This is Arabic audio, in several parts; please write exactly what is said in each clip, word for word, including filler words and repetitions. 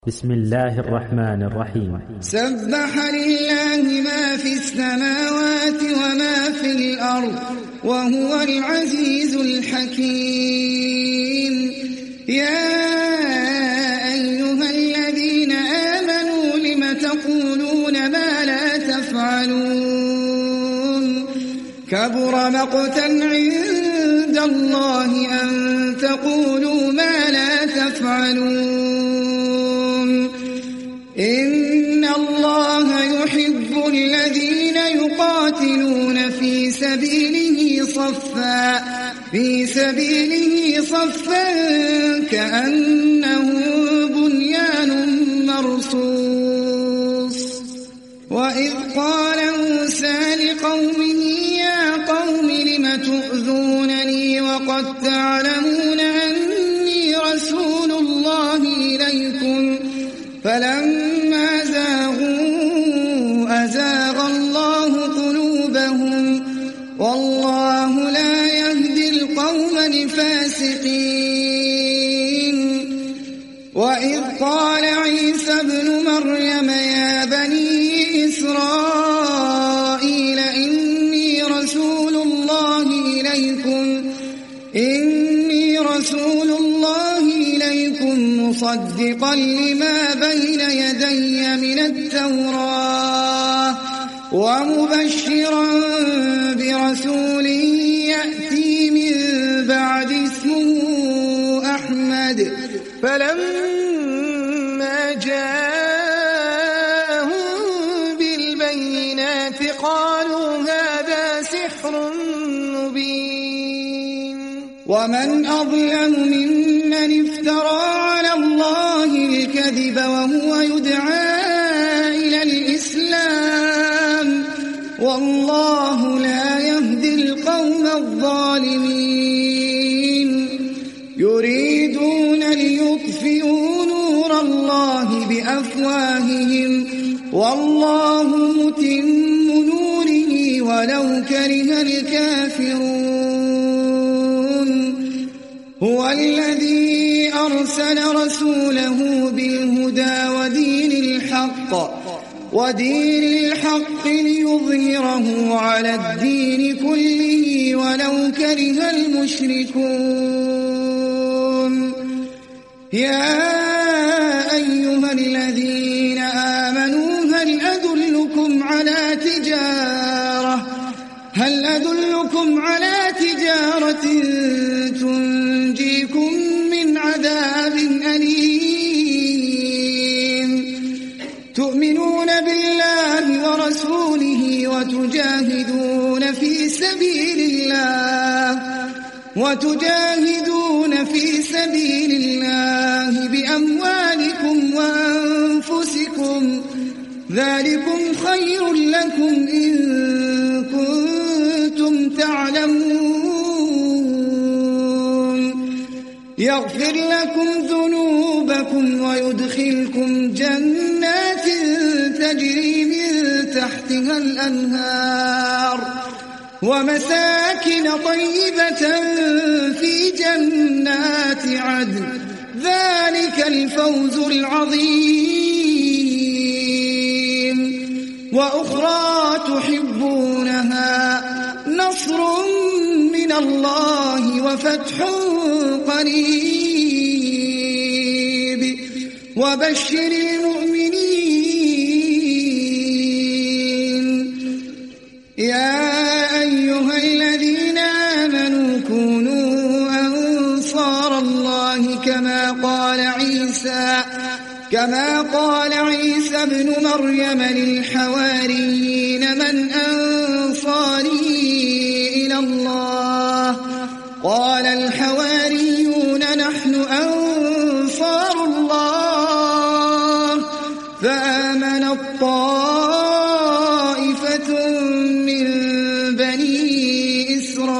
بسم الله الرحمن الرحيم. سبح لله ما في السماوات وما في الأرض وهو العزيز الحكيم. يا أيها الذين آمنوا لم تقولون ما لا تفعلون كبر مقتا عند الله أن تقولوا ما لا تفعلون. إن الله يحب الذين يقاتلون في سبيله صفا في سبيله صفا كأنه بنيان مرصوص. وإذ قال موسى لقومه يا قوم لم تؤذونني وقد تعلمون أني رسول الله إليكم فلما زاغوا أزاغ الله قلوبهم والله لا يهدي القوم الفاسقين. وإذ قال عيسى ابن مريم يا بني إسرائيل إني رسول الله إليكم إني رسول الله إليكم مصدقا لما بين يدي من التوراة ومبشرا برسول يأتي من بعد اسمه أحمد. فلما جاءهم بالبينات قالوا هذا سحر مبين. ومن أظلم ممن افترى على الله الكذب وهو يدعى إلى الإسلام والله لا يهدي القوم الظالمين. يريدون ليطفئوا نور الله بأفواههم والله متم نوره ولو كره الكافرون. هو الذي أرسل رسوله بالهدى ودين الحق ودين الحق ليظهره على الدين كله ولو كره المشركون. يا أيها الذين آمنوا هل أدلكم على تجارة هل أدلكم على تجارة تنجيكم من عذاب أليم تؤمنون بالله ورسوله وتجاهدون في سبيل الله وتجاهدون في سبيل الله بأموالكم وأنفسكم ذلكم خير لكم إن كنتم تعلمون. يغفر لكم ذنوبكم ويدخلكم جنات تجري من تحتها الأنهار ومساكن طيبة في جنات عدن ذلك الفوز العظيم. وأخرى تحبونها نصر من الله وفتح قريب وبشر المؤمنين. يا أيها الذين آمنوا كونوا أنصار الله كما قال عيسى كما قال عيسى ابن مريم للحواريين من أنصاري إلى الله قال الحواريون نحن أنصار الله. فآمن الطائفة من بني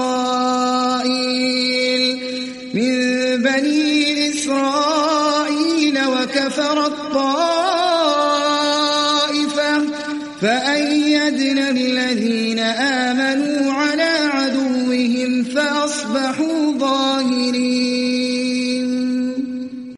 إسرائيل من بني إسرائيل وكفر الطائفة فأيدنا الذين آمنوا على عدوهم فأصبحوا